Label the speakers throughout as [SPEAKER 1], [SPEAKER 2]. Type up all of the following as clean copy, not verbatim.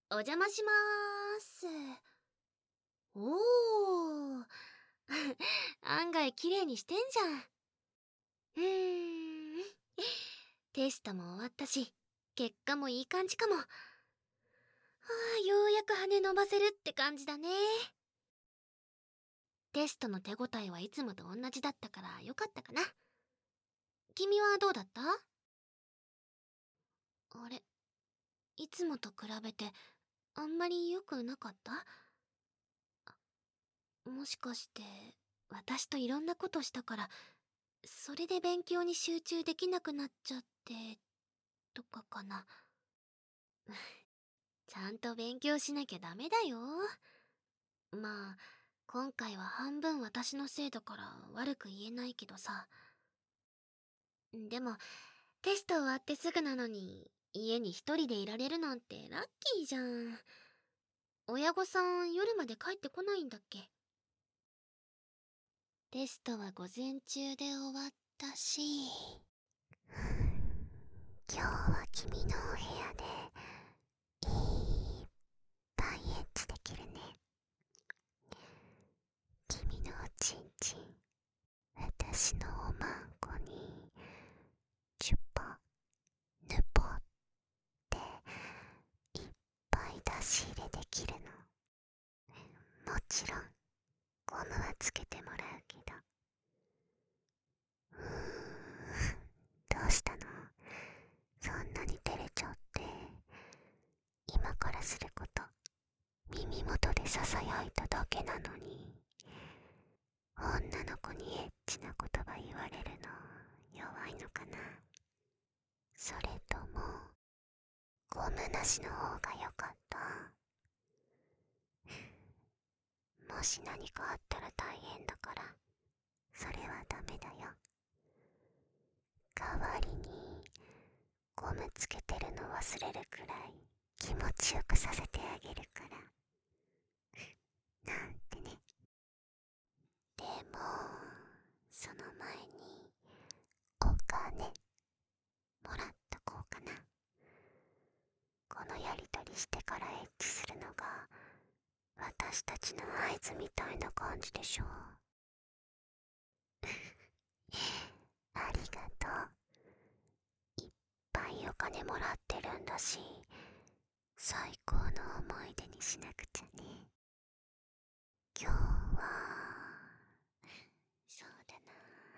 [SPEAKER 1] お邪魔しまーす。おー。案外綺麗にしてんじゃん。テストも終わったし、結果もいい感じかも。はあ、ようやく羽伸ばせるって感じだね。テストの手応えはいつもと同じだったからよかったかな。君はどうだった？あれ、いつもと比べてあんまり良くなかった？もしかして私といろんなことしたからそれで勉強に集中できなくなっちゃってとかかな。ちゃんと勉強しなきゃダメだよ。まあ今回は半分私のせいだから悪く言えないけどさ。でもテスト終わってすぐなのに家に一人でいられるなんてラッキーじゃん。親御さん夜まで帰ってこないんだっけ？テストは午前中で終わったし、今日は君のお部屋でいっぱいエッチできるね。君のおちんちん、私のおまんこにチュポヌポっていっぱい出し入れできるの。もちろんゴムはつけてもらうけど。どうしたの？そんなに照れちゃって。今からすること耳元でささやいただけなのに、女の子にエッチな言葉言われるの弱いのかな？それともゴムなしの方が良かった？もし何かあったら大変だから、それはダメだよ。代わりにゴムつけてるの忘れるくらい気持ちよくさせてあげるから。なんてね。でもその前にお金もらっとこうかな。このやりとりしてからエッチするのが私たちの合図みたいな感じでしょ。ありがとう。いっぱいお金もらってるんだし、最高の思い出にしなくちゃね。今日はそうだな、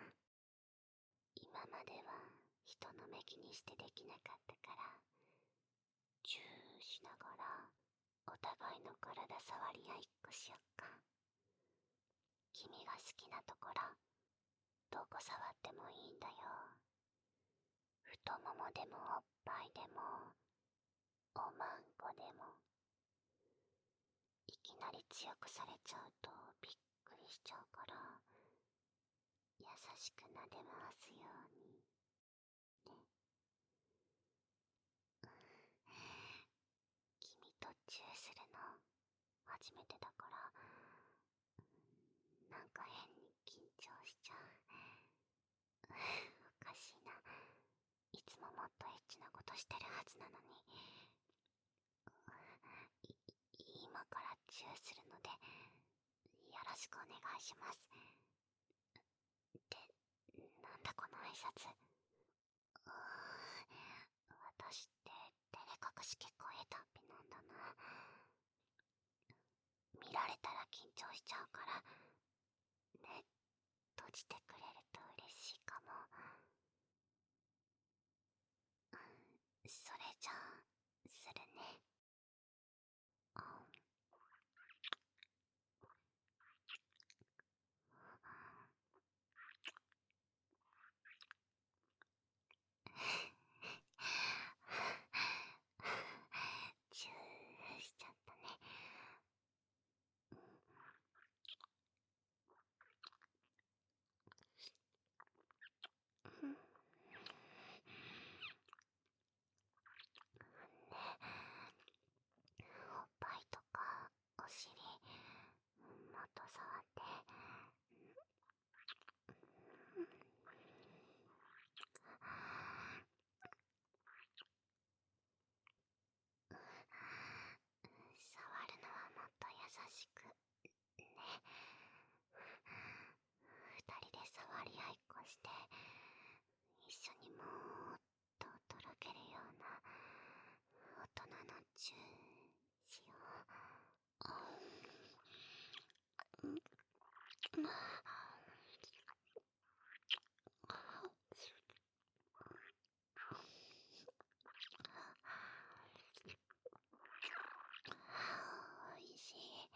[SPEAKER 1] 今までは人の目気にしてできなかったから、チューしながらお互いの体触り合いっこしよっか。君が好きなところどこ触ってもいいんだよ。太ももでもおっぱいでもおまんこでも。いきなり強くされちゃうとびっくりしちゃうから、優しく撫で回すようにね。君とチューするの初めてだから、なんか変に緊張しちゃう。おかしいな。いつももっとエッチなことしてるはずなのに。今からチューするのでよろしくお願いします。ってなんだこの挨拶。私って照れ隠し結構下手っぴなんだな。見られたら緊張しちゃうから目閉じてくれると嬉しいかも。それじゃあするね。チューしちゃったね。 チューしよう。おいしい。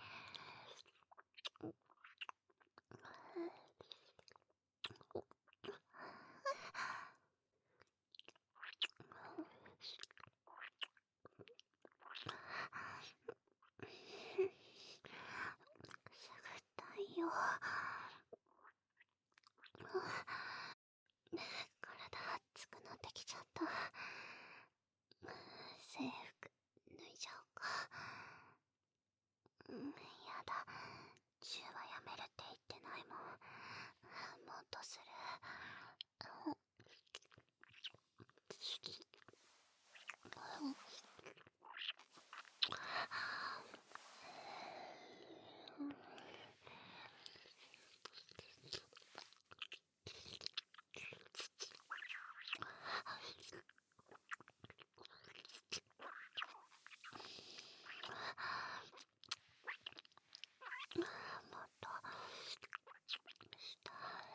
[SPEAKER 1] くすぐったいよ。体熱くなってきちゃった。制服脱いじゃおうか。やだ。チューはやめるって言ってないもん。もっとする。もっと下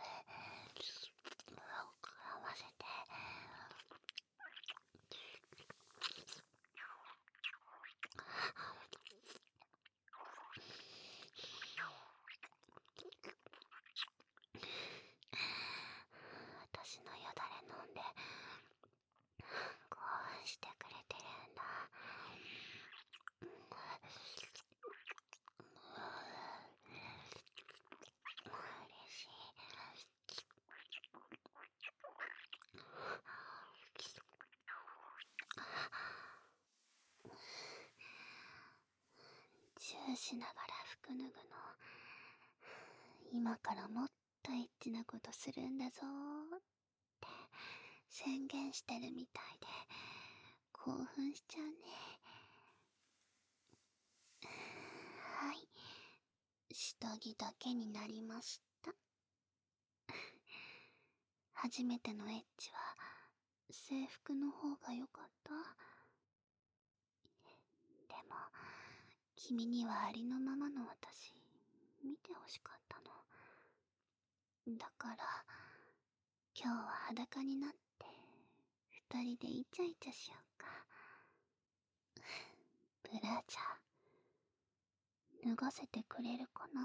[SPEAKER 1] 膨らませて。私のよだれ飲んで興奮してくれてるんだ。嬉しい。チューしながら服脱ぐの、今からもっとエッチなことするんだぞーって宣言してるみたいで興奮しちゃうね。はい、下着だけになりました。初めてのエッチは制服の方が良かった。でも君にはありのままの私見てほしかったの。だから今日は裸になって二人でイチャイチャしようか。ブラジャー脱がせてくれるかな。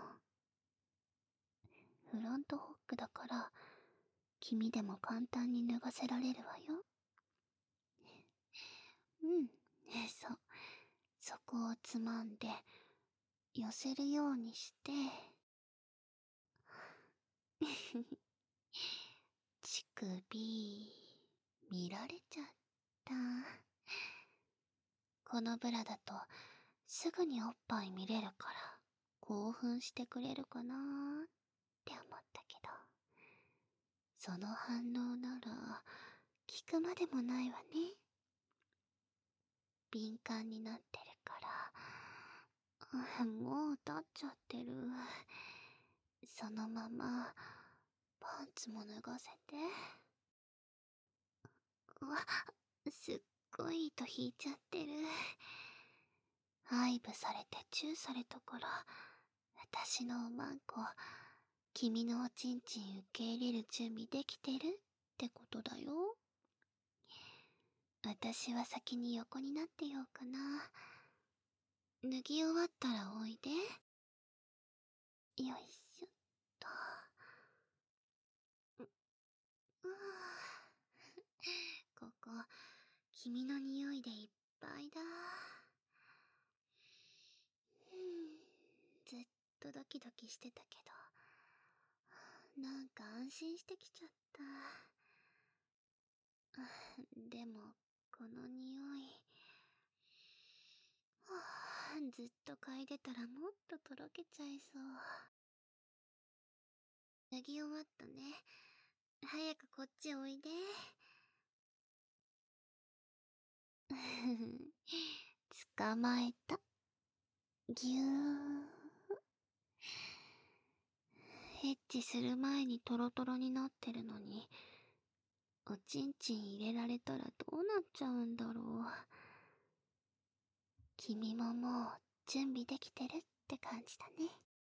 [SPEAKER 1] フロントホックだから君でも簡単に脱がせられるわよ。うん、そう。そこをつまんで寄せるようにして乳首見られちゃった。このブラだとすぐにおっぱい見れるから興奮してくれるかなーって思ったけど、その反応なら聞くまでもないわね。敏感になってるから。もう立っちゃってる。そのままパンツも脱がせて。うわ、すっごい糸引いちゃってる。愛撫されてチューされたから私のおまんこ君のおちんちん受け入れる準備できてるってことだよ。私は先に横になってようかな。脱ぎ終わったらおいで。よいしょっと。ここ君の匂いでいっぱいだ。ずっとドキドキしてたけどなんか安心してきちゃった。でもこの匂い、ずっと嗅いでたらもっととろけちゃいそう。脱ぎ終わったね。早くこっちおいで。捕まえた。ぎゅー。エッチする前にトロトロになってるのにおちんちん入れられたらどうなっちゃうんだろ君ももう準備できてるって感じだね。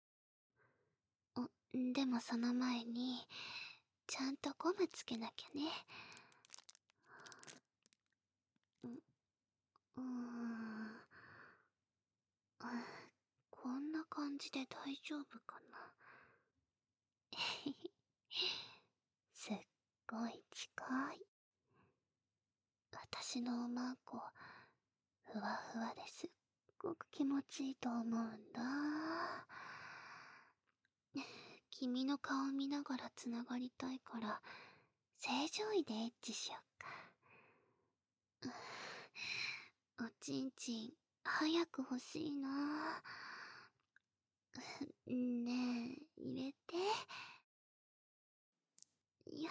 [SPEAKER 1] でもその前に、ちゃんとゴムつけなきゃね。ううーん。こんな感じで大丈夫かな。すっごい近い。私のおまんこ、ふわふわですっごく気持ちいいと思うんだ。君の顔見ながらつながりたいから、正常位でエッチしよっか。おちんちん、早く欲しいな。ねえ、入れて。いや、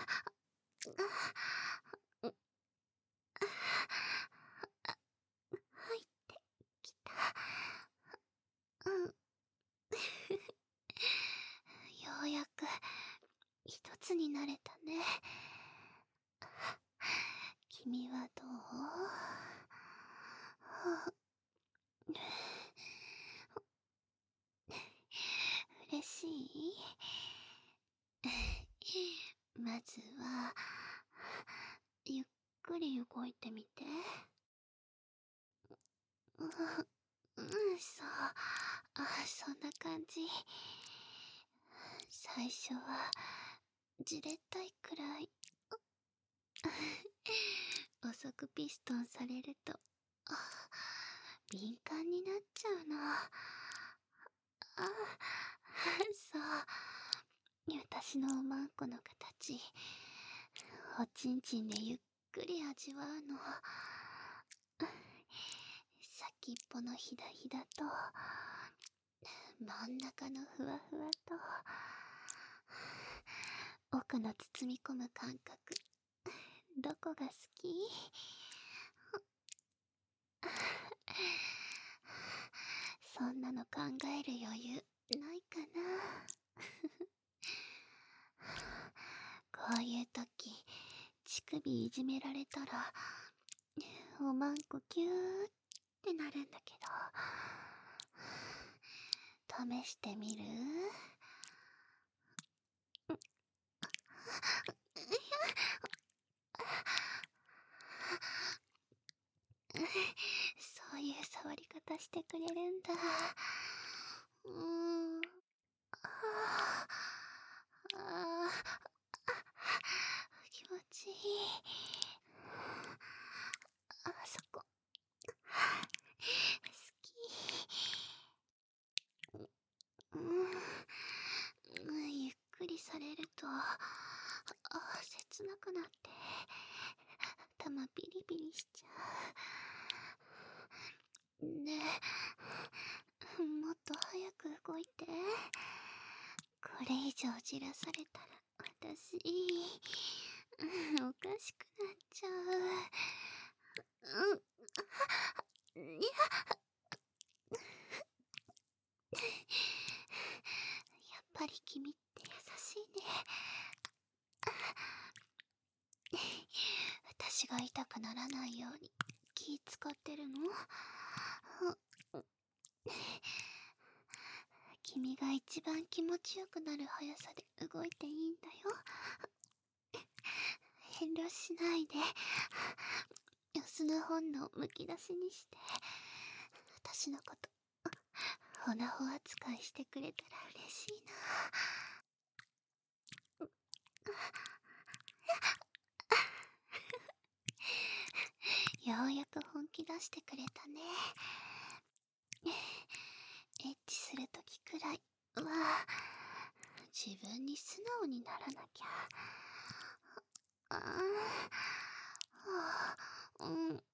[SPEAKER 1] 入ってきた。うん。ようやく、一つになれたね。君はどう？嬉しい？まずは、ゆっくり動いてみて。うん、そう。そんな感じ。最初は、じれったいくらい。遅くピストンされると、敏感になっちゃうの。そう。私のおまんこの形、おちんちんでゆっくり味わうの。先っぽのひだひだと、真ん中のふわふわと、奥の包み込む感覚、どこが好き？そんなの考える余裕ないかな。こういう時、乳首いじめられたら、おまんこキューってなるんだけど、試してみる？そういう触り方してくれるんだ。ああ、気持ちいい。そこ。好き。ゆっくりされると、切なくなって、頭ビリビリしちゃう。ねえ、もっと早く動いて。これ以上じらされたら、私、おかしくなっちゃう。いや、やっぱり君って優しいね。私が痛くならないように気使ってるの？君が一番気持ちよくなる速さで動いていいんだよ。遠慮しないで。オスの本能むき出しにして、私のことほなほ扱いしてくれたら嬉しいな。ようやく本気出してくれたね。エッチするときくらいは自分に素直にならなきゃ。うん、いい。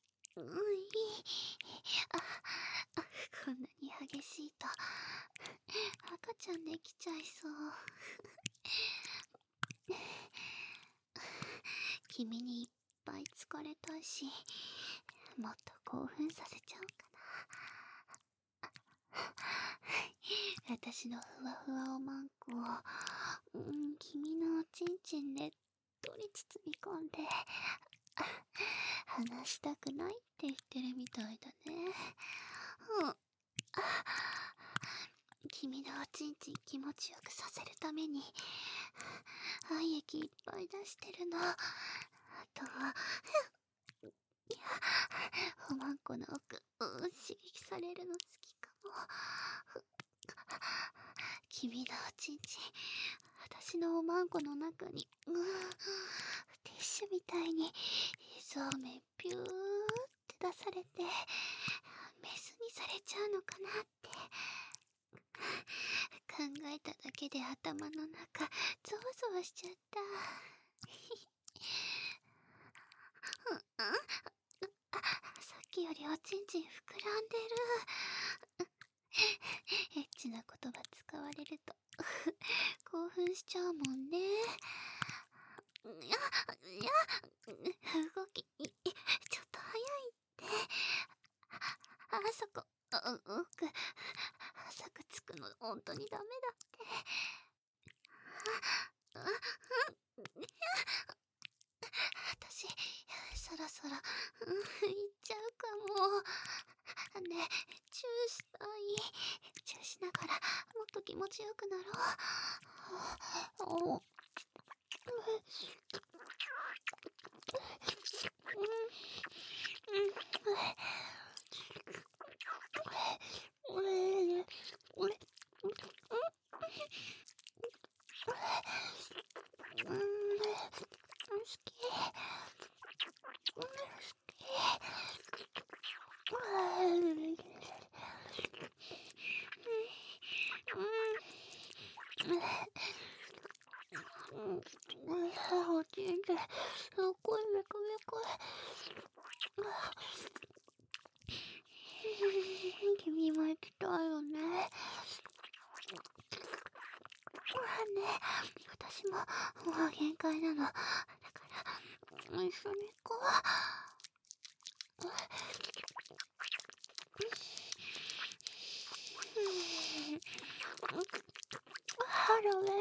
[SPEAKER 1] あ、こんなに激しいと赤ちゃんできちゃいそう。君にいっぱい疲れたいし、もっと興奮させちゃおうかな。私のふわふわおまんこを、君のおちんちんねっとり包み込んで、離したくないって言ってるみたいだね。 うん。君のおちんちん気持ちよくさせるために愛液いっぱい出してるの。あとは、おまんこの奥、刺激されるの好きかも。君のおちんちん、私のおまんこの中に、ティッシュみたいにそうめんピューって出されて、メスにされちゃうのかなって考えただけで頭の中ゾワゾワしちゃった。さっきよりおちんちん膨らんでる。エッチな言葉使われると興奮しちゃうもんね。いや、動き、ちょっと早いって。あそこ、奥、浅くつくの本当にダメだって。私、そろそろ、行っちゃうかも。ねえ、チューしたい。チューしながら、もっと気持ちよくなろう。おちんちん、すっごいメコメコ。君も行きたいよね。ねえ、私ももう限界なの。だから一緒に行こう。ハロウェイ。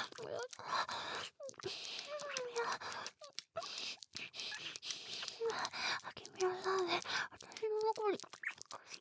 [SPEAKER 1] 君はさ、私の残りして。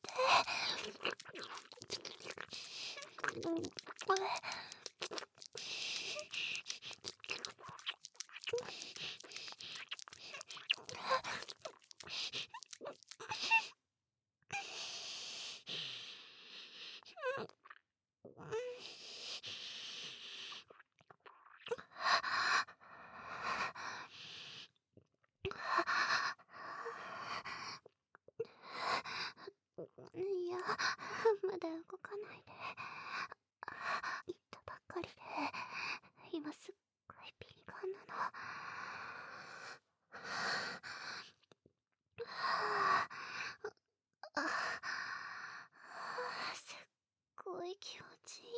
[SPEAKER 1] いや、まだ動かないで。行ったばっかりで、今すっごい敏感なの。すっごい気持ちい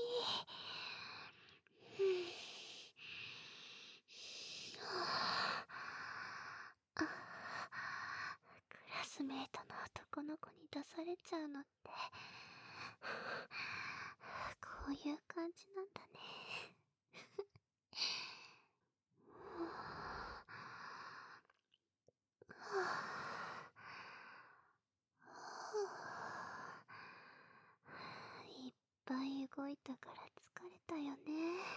[SPEAKER 1] い。クラスメートの男の子に出されちゃうのってこういう感じなんだね。いっぱい動いたから疲れたよね。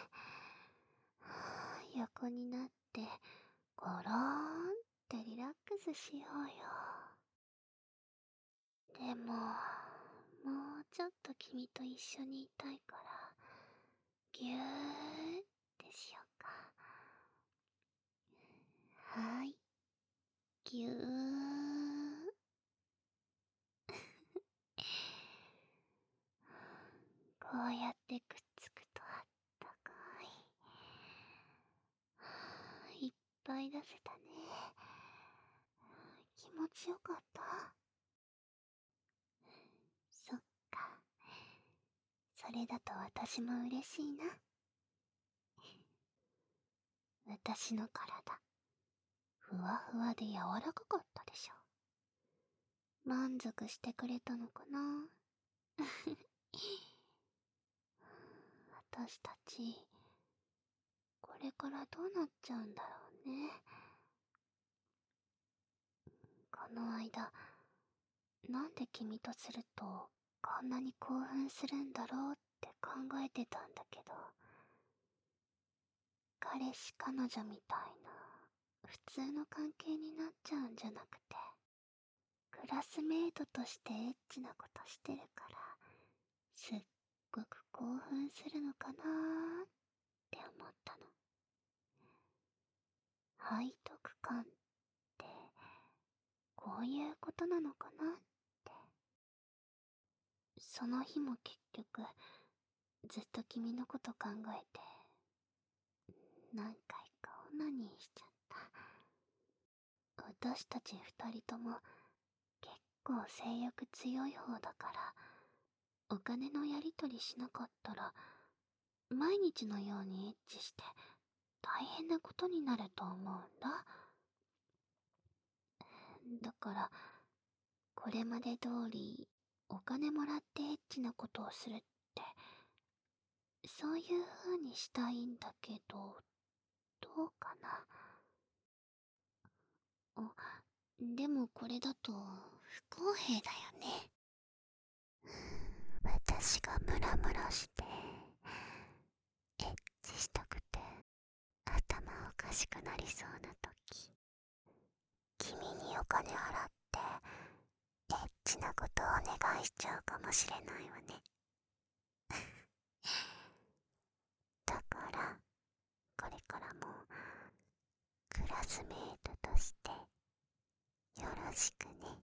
[SPEAKER 1] 横になってゴローンってリラックスしようよ。でも、もうちょっと君と一緒にいたいから、ぎゅーってしようか。はい。ぎゅー。こうやってくっつくとあったかい。いっぱい出せたね。気持ちよかった？そっか。それだと私も嬉しいな。私の体、ふわふわで柔らかかったでしょ。満足してくれたのかな。私たち、これからどうなっちゃうんだろうね。この間、 なんで君とするとこんなに興奮するんだろうって考えてたんだけど、彼氏彼女みたいな普通の関係になっちゃうんじゃなくて、クラスメイトとしてエッチなことしてるから、すっごく興奮するのかなーって思ったの。背徳感ってこういうことなのかなって。その日も結局ずっと君のこと考えて何回かオナニーしちゃった。私たち二人とも結構性欲強い方だから、お金のやり取りしなかったら毎日のようにエッチして大変なことになると思うんだ。だからこれまで通りお金もらってエッチなことをするって、そういう風にしたいんだけど、どうかな。でもこれだと不公平だよね。私がムラムラしてエッチしたくて頭おかしくなりそうな時、君にお金払ってエッチなことをお願いしちゃうかもしれないわね。だからこれからもクラスメイトとしてよろしくね。